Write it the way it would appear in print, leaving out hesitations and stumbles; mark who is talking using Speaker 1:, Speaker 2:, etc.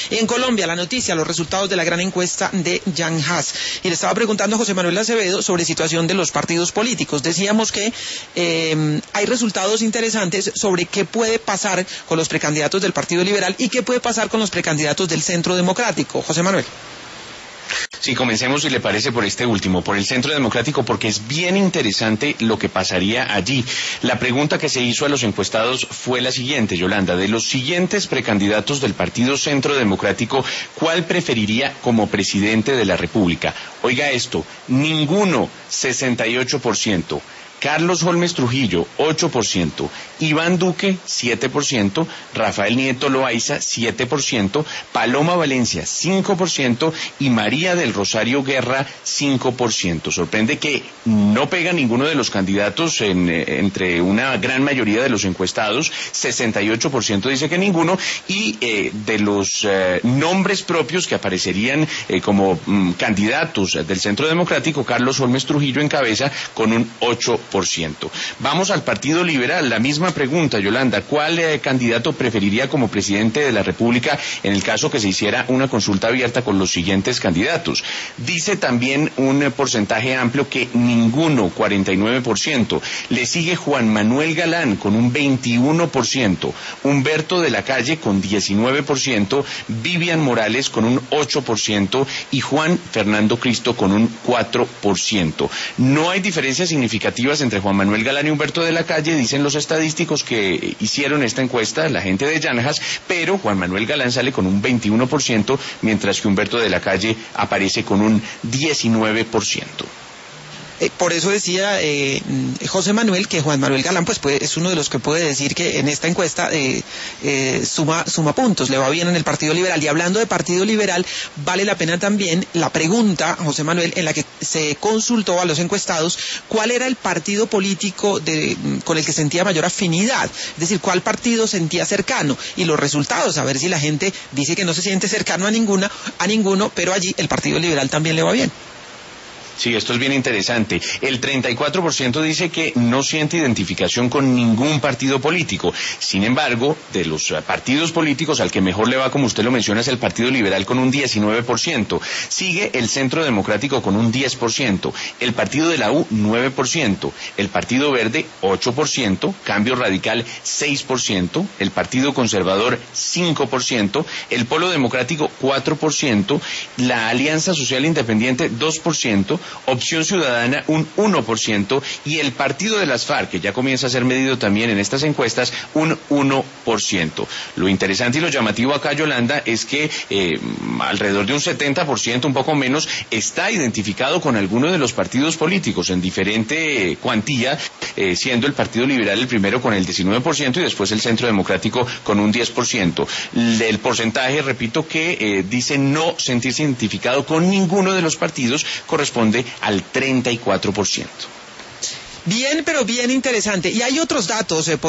Speaker 1: En Colombia, la noticia, los resultados de la gran encuesta de Jan Haas. Y le estaba preguntando a José Manuel Acevedo sobre situación de los partidos políticos. Decíamos que hay resultados interesantes sobre qué puede pasar con los precandidatos del Partido Liberal y qué puede pasar con los precandidatos del Centro Democrático. José Manuel.
Speaker 2: Sí, comencemos, si le parece, por este último, por el Centro Democrático, porque es bien interesante lo que pasaría allí. La pregunta que se hizo a los encuestados fue la siguiente, Yolanda: de los siguientes precandidatos del Partido Centro Democrático, ¿cuál preferiría como presidente de la República? Oiga esto, ninguno, 68%. Carlos Holmes Trujillo, 8%, Iván Duque, 7%, Rafael Nieto Loaiza, 7%, Paloma Valencia, 5% y María del Rosario Guerra, 5%. Sorprende que no pega ninguno de los candidatos entre una gran mayoría de los encuestados, 68% dice que ninguno, y de los nombres propios que aparecerían como candidatos del Centro Democrático, Carlos Holmes Trujillo encabeza con un 8%. Vamos al Partido Liberal, la misma pregunta, Yolanda: ¿cuál candidato preferiría como presidente de la República en el caso que se hiciera una consulta abierta con los siguientes candidatos? Dice también un porcentaje amplio que ninguno, 49%. Le sigue Juan Manuel Galán con un 21%, Humberto de la Calle con 19%, Vivian Morales con un 8% y Juan Fernando Cristo con un 4%. No hay diferencias significativas entre Juan Manuel Galán y Humberto de la Calle, dicen los estadísticos que hicieron esta encuesta, la gente de Jan Haas, pero Juan Manuel Galán sale con un 21%, mientras que Humberto de la Calle aparece con un 19%.
Speaker 1: Por eso decía José Manuel que Juan Manuel Galán es uno de los que puede decir que en esta encuesta suma puntos, le va bien en el Partido Liberal. Y hablando de Partido Liberal, vale la pena también la pregunta, José Manuel, en la que se consultó a los encuestados cuál era el partido político con el que sentía mayor afinidad, es decir, cuál partido sentía cercano, y los resultados, a ver si la gente dice que no se siente cercano a ninguno, pero allí el Partido Liberal también le va bien.
Speaker 2: Sí, esto es bien interesante. El 34% dice que no siente identificación con ningún partido político. Sin embargo, de los partidos políticos, al que mejor le va, como usted lo menciona, es el Partido Liberal con un 19%. Sigue el Centro Democrático con un 10%. El Partido de la U, 9%. El Partido Verde, 8%. Cambio Radical, 6%. El Partido Conservador, 5%. El Polo Democrático, 4%. La Alianza Social Independiente, 2%. Opción Ciudadana un 1% y el Partido de las FARC, que ya comienza a ser medido también en estas encuestas, un 1%. Lo interesante y lo llamativo acá, Yolanda, es que alrededor de un 70%, un poco menos, está identificado con alguno de los partidos políticos en diferente cuantía, siendo el Partido Liberal el primero con el 19% y después el Centro Democrático con un 10%. El porcentaje, repito, que dice no sentirse identificado con ninguno de los partidos corresponde al 34%.
Speaker 1: Bien, pero bien interesante. Y hay otros datos,